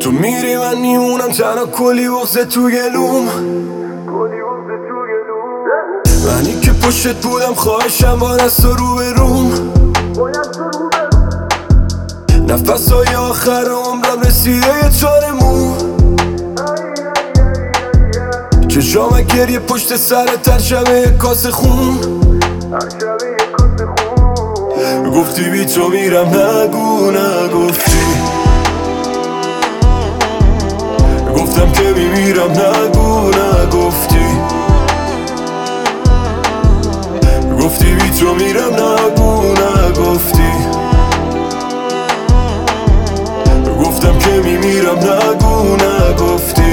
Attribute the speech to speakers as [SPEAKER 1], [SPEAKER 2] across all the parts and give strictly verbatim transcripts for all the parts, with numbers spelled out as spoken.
[SPEAKER 1] تو میری من میمونم تنها، کلی بغضه تو گلوم. منی که پشتت بودم، خواهشم با دست و رو به روم. نفس های آخر عمرم رسیده یه چارمون. چشام گریه پشت سرت هر شبه یک کاسه خون. گفتی بی تو میرم، نگو نگفتی. گفتم که میمیرم، نگو نگفتی. گفتی بی تو میرم، نگو نگفتی. گفتم که میمیرم، نگو نگفتی.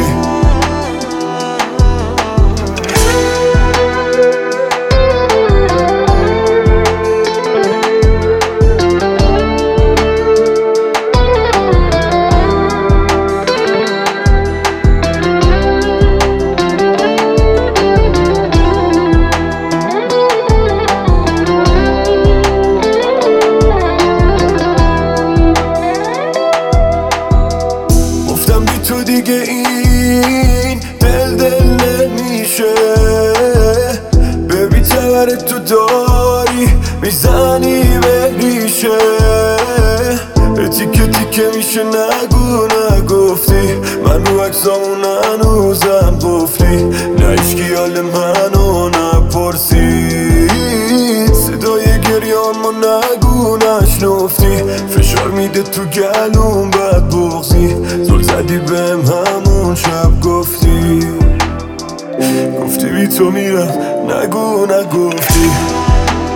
[SPEAKER 1] تو دیگه این دل دل نمیشه. ببین تبرت تو داری میزنی به ریشه. تیکه تیکه میشه، نگو نگفتی. من رو عکسامون هنوزم قفلی. نه ایشکی حال منو نپرسید. صدای گریانمو نگو نشنفتی. فشار میده تو گلوم بد بغضی. زل زدی بهم همون شب گفتی. گفتی بی تو میرم، نگو نگفتی.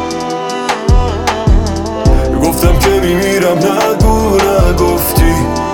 [SPEAKER 1] گفتم که میمیرم، نگو نگفتی.